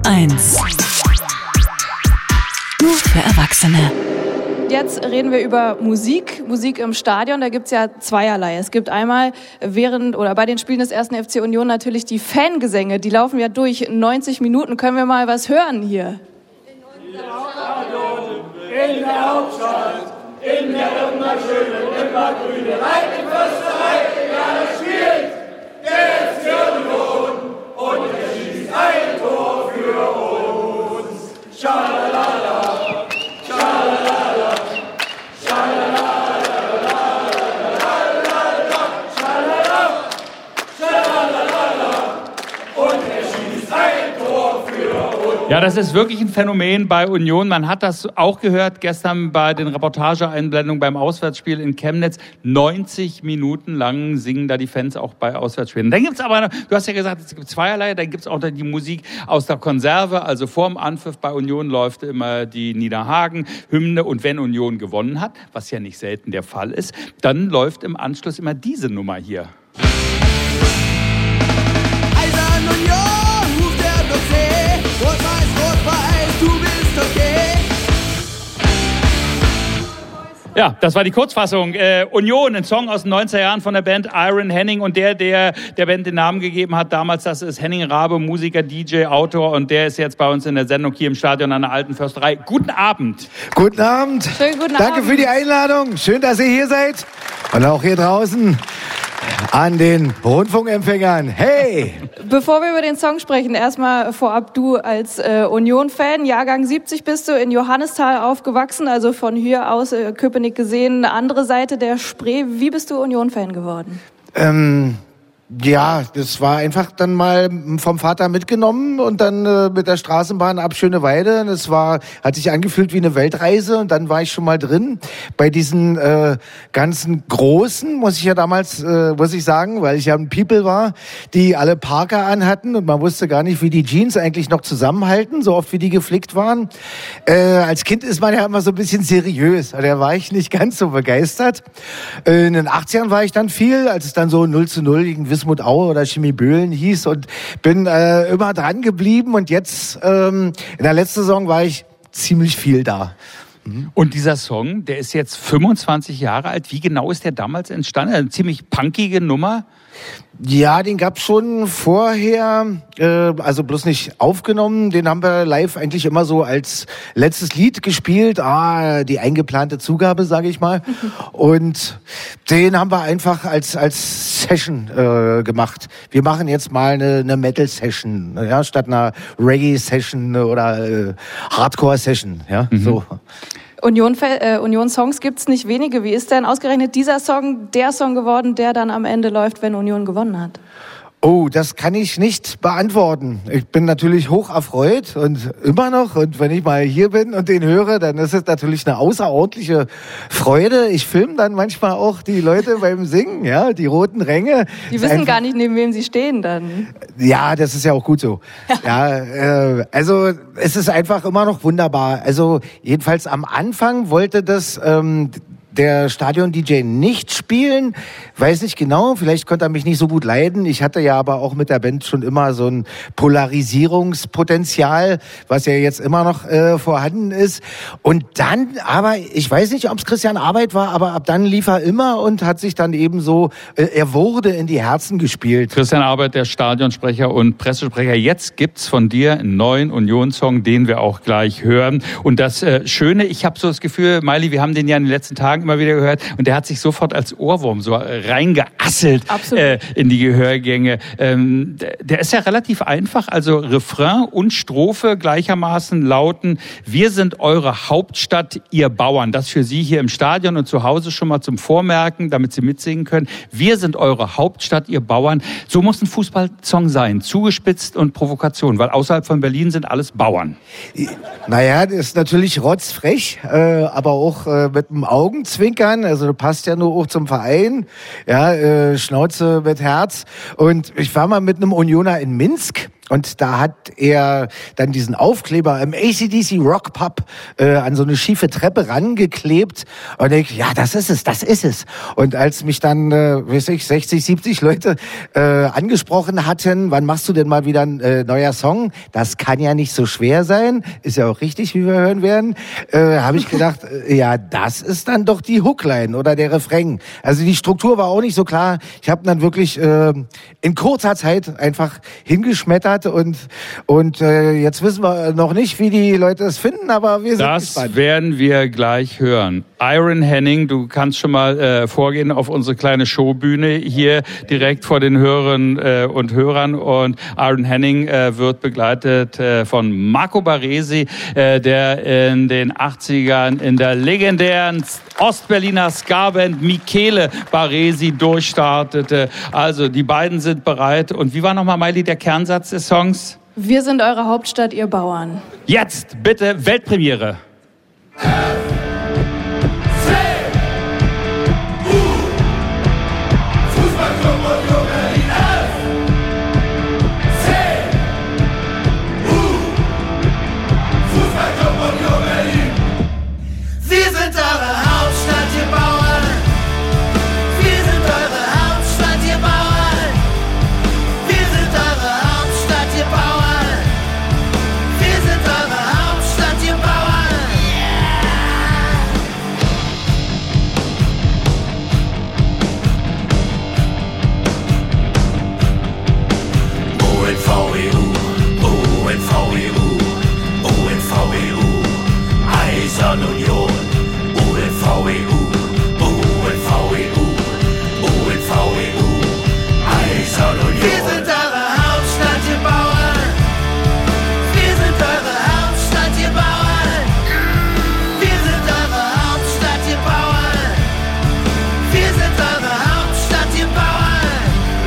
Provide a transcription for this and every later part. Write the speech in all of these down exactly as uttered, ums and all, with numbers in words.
eins. Nur für Erwachsene. Jetzt reden wir über Musik, Musik im Stadion. Da gibt's ja zweierlei. Es gibt einmal während oder bei den Spielen des ersten F C Union natürlich die Fangesänge. Die laufen ja durch neunzig Minuten. Können wir mal was hören hier? In unserem Stadion, in der Hauptstadt, in der immer schönen, immer grünen alten Försterei, ja, da spielt der F C Union und er schießt ein Tor für uns. Schalalala, schalalala, schalalala, schalalala, schalalala, und er schießt ein Tor für uns. Ja, das ist wirklich ein Phänomen bei Union. Man hat das auch gehört gestern bei den Reportageeinblendungen beim Auswärtsspiel in Chemnitz. neunzig Minuten lang singen da die Fans auch bei Auswärtsspielen. Dann gibt's aber, du hast ja gesagt, es gibt zweierlei. Dann gibt's auch die Musik aus der Konserve. Also vorm Anpfiff bei Union läuft immer die Niederhagen-Hymne. Und wenn Union gewonnen hat, was ja nicht selten der Fall ist, dann läuft im Anschluss immer diese Nummer hier. Eisern Union, ruft der Block C. Rot-Weiß, Rot-Weiß, du bist okay. Ja, das war die Kurzfassung. Äh, Union, ein Song aus den neunziger Jahren von der Band Iron Henning. Und der, der der Band den Namen gegeben hat damals, das ist Henning Rabe, Musiker, D J, Autor. Und der ist jetzt bei uns in der Sendung hier im Stadion an der Alten Försterei. Guten Abend. Guten Abend. Schönen guten Danke Abend. für die Einladung. Schön, dass ihr hier seid. Und auch hier draußen an den Rundfunkempfängern. Hey! Bevor wir über den Song sprechen, erstmal vorab, du als äh, Union-Fan, Jahrgang siebzig bist du in Johannisthal aufgewachsen, also von hier aus äh, Köpenick gesehen, eine andere Seite der Spree. Wie bist du Union-Fan geworden? Ähm, ja, das war einfach dann mal vom Vater mitgenommen und dann äh, mit der Straßenbahn ab Schöneweide. Das war, hat sich angefühlt wie eine Weltreise und dann war ich schon mal drin bei diesen äh, ganzen Großen, muss ich ja damals, äh, muss ich sagen, weil ich ja ein People war, die alle Parker anhatten und man wusste gar nicht, wie die Jeans eigentlich noch zusammenhalten, so oft wie die geflickt waren. Äh, als Kind ist man ja immer so ein bisschen seriös, da war ich nicht ganz so begeistert. Äh, in den achtzigern war ich dann viel, als es dann so null zu null gegen Wismut Aue oder Chemie Böhlen hieß und bin äh, immer dran geblieben und jetzt ähm, in der letzten Saison war ich ziemlich viel da. Mhm. Und dieser Song, der ist jetzt fünfundzwanzig Jahre alt. Wie genau ist der damals entstanden? Eine ziemlich punkige Nummer. Ja, den gab's schon vorher, äh, also bloß nicht aufgenommen. Den haben wir live eigentlich immer so als letztes Lied gespielt. Ah, die eingeplante Zugabe, sage ich mal. Und den haben wir einfach als als Session äh, gemacht. Wir machen jetzt mal eine, eine Metal-Session, ja, statt einer Reggae-Session oder äh, Hardcore-Session, ja, mhm. so. Union, äh, Union-Songs gibt's nicht wenige. Wie ist denn ausgerechnet dieser Song der Song geworden, der dann am Ende läuft, wenn Union gewonnen hat? Oh, das kann ich nicht beantworten. Ich bin natürlich hoch erfreut und immer noch. Und wenn ich mal hier bin und den höre, dann ist es natürlich eine außerordentliche Freude. Ich filme dann manchmal auch die Leute beim Singen, ja, die roten Ränge. Die wissen einfach gar nicht, neben wem sie stehen dann. Ja, das ist ja auch gut so. ja, äh, also es ist einfach immer noch wunderbar. Also jedenfalls am Anfang wollte das ähm, der Stadion-D J nicht spielen. Weiß nicht genau, vielleicht konnte er mich nicht so gut leiden. Ich hatte ja aber auch mit der Band schon immer so ein Polarisierungspotenzial, was ja jetzt immer noch äh, vorhanden ist. Und dann, aber ich weiß nicht, ob es Christian Arbeit war, aber ab dann lief er immer und hat sich dann eben so, äh, er wurde in die Herzen gespielt. Christian Arbeit, der Stadionsprecher und Pressesprecher. Jetzt gibt's von dir einen neuen Union-Song, den wir auch gleich hören. Und das äh, Schöne, ich habe so das Gefühl, Miley, wir haben den ja in den letzten Tagen immer wieder gehört und der hat sich sofort als Ohrwurm so reingeasselt äh, in die Gehörgänge. Ähm, der ist ja relativ einfach, also Refrain und Strophe gleichermaßen lauten: Wir sind eure Hauptstadt, ihr Bauern. Das für Sie hier im Stadion und zu Hause schon mal zum Vormerken, damit Sie mitsingen können. Wir sind eure Hauptstadt, ihr Bauern. So muss ein Fußballsong sein, zugespitzt und Provokation, weil außerhalb von Berlin sind alles Bauern. Naja, das ist natürlich rotzfrech, äh, aber auch äh, mit einem Augenzwinkern. Also du passt ja nur auch zum Verein, ja, äh, Schnauze mit Herz. Und ich war mal mit einem Unioner in Minsk Und da hat er dann diesen Aufkleber im A C D C Rock Pub äh, an so eine schiefe Treppe rangeklebt. Und ich, ja, das ist es, das ist es. Und als mich dann, äh, weiß ich, sechzig, siebzig Leute äh, angesprochen hatten, wann machst du denn mal wieder ein äh, neuer Song? Das kann ja nicht so schwer sein. Ist ja auch richtig, wie wir hören werden. Äh, habe ich gedacht, äh, ja, das ist dann doch die Hookline oder der Refrain. Also die Struktur war auch nicht so klar. Ich habe dann wirklich äh, in kurzer Zeit einfach hingeschmettert. Und, und äh, jetzt wissen wir noch nicht, wie die Leute das finden, aber wir sind das gespannt. Das werden wir gleich hören. Iron Henning, du kannst schon mal äh, vorgehen auf unsere kleine Showbühne hier direkt vor den Hörerinnen äh, und Hörern. Und Iron Henning äh, wird begleitet äh, von Marco Baresi, äh, der in den achtzigern in der legendären Ostberliner Ska-Band Michele Baresi durchstartete. Also die beiden sind bereit. Und wie war nochmal, Miley, der Kernsatz des Songs? Wir sind eure Hauptstadt, ihr Bauern. Jetzt bitte Weltpremiere. Union, U N V E U, U N V E U, U N V E U, Eisern-Union. Wir sind eure Hauptstadt, ihr Bauern. Wir sind eure Hauptstadt, ihr Bauern. Wir sind eure Hauptstadt, ihr Bauern. Wir sind eure Hauptstadt, ihr Bauern.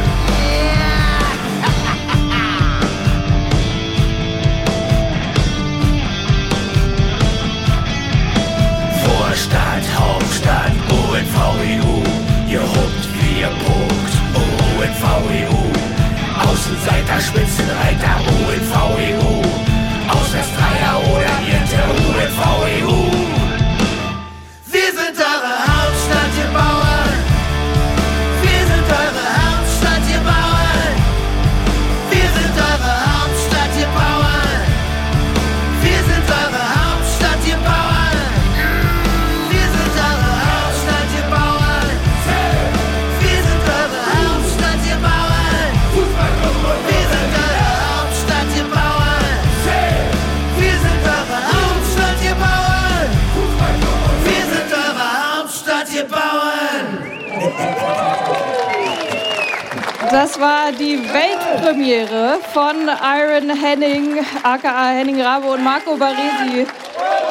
Vorstadt, Hauptstadt, U N V E U. Ihr hupt, wie ihr puckt, U N V E U. Außenseiter, Spitzenreiter, U N V E U. Auswärtstreiber oder Irrte, U N V E U. Wir sind eure Hauptstadt, ihr Bauern. Wir sind eure Hauptstadt, ihr Bauern. Wir sind eure Hauptstadt, ihr Bauern. Wir sind eure Hauptstadt, ihr Bauern. Wir sind eure Hauptstadt, ihr Bauern. Wir sind eure Hauptstadt, ihr Bauern. Wir sind eure Hauptstadt, ihr Bauern. Wir sind eure Hauptstadt, ihr Bauern. Wir sind eure Hauptstadt, ihr Bauern. Das war die Weltpremiere von Iron Henning, aka Henning Rabe und Marco Baresi.